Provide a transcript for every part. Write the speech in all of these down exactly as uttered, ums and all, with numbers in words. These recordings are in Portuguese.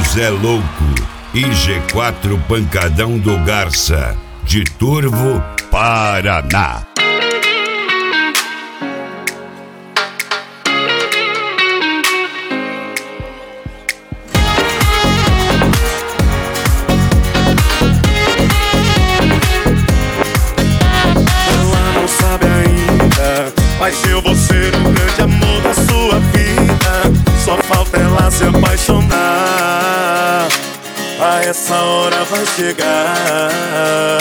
Zé Louco e G quatro Pancadão do Garça, de Turvo, Paraná. Ela não sabe ainda, mas eu vou ser o grande amor da sua vida. Só falta ela se apaixonar. A essa hora vai chegar.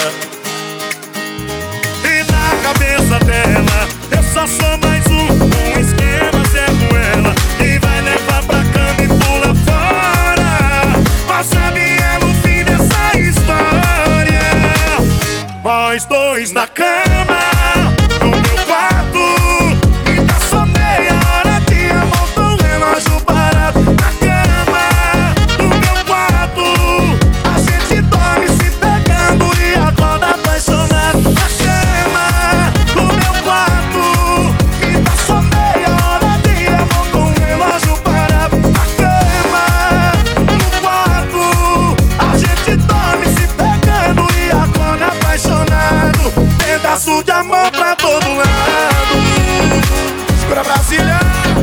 E na cabeça dela eu só sou mais um. Um esquema Zé Ruela que vai levar pra cama e pula fora. Mas sabe ela o fim dessa história. Nós dois na cama, no meu quarto. E tá só meia hora de amor com o relógio parado. Na cama, no meu quarto. A gente dorme se pegando e acorda apaixonado. Na cama, no meu quarto. E tá só meia hora de amor com o relógio parado. Na cama, no quarto. A gente dorme se pegando e acorda apaixonado. Pedaço de amor pra todo lado. Segura Brasília.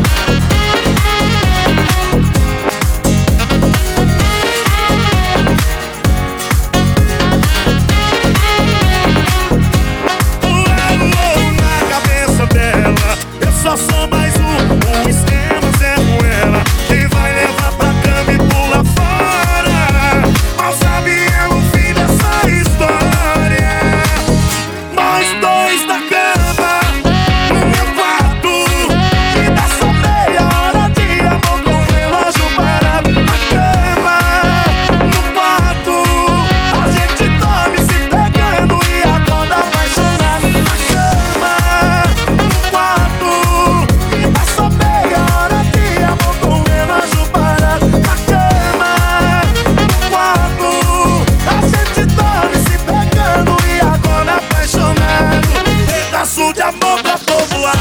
Na cabeça dela eu só sou mais um. Um esquema Zé Ruela que vai levar pra cama e pula fora. Mal sabe ela o fim dessa história. Nós dois na cama, no meu quarto. E dá só meia hora de amor com o relógio parado. Na cama, no quarto. A gente dorme se pegando e acorda apaixonado. Na cama, no quarto. E dá só meia hora de amor com o relógio parado. Na cama, no quarto. A gente dorme se pegando e acorda apaixonado. Pedaço de amor pra todo lado.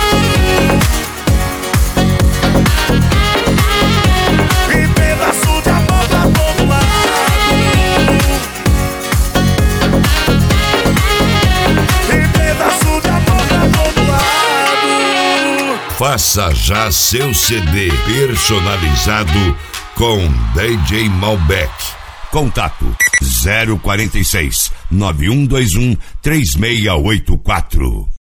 E pedaço de amor pra todo lado. E pedaço de amor pra todo lado. Faça já seu C D personalizado com D J Malbec. Contato zero quarenta e seis, nove um dois um, três seis oito quatro.